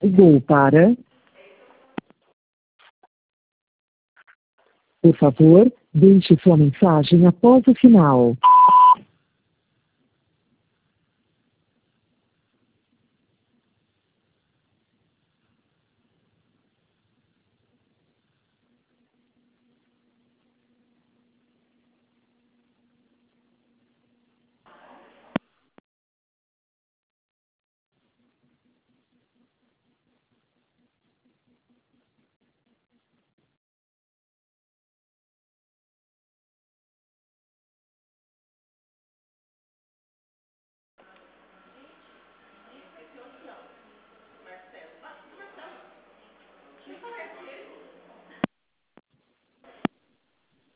Ligou para... Por favor, deixe sua mensagem após o sinal.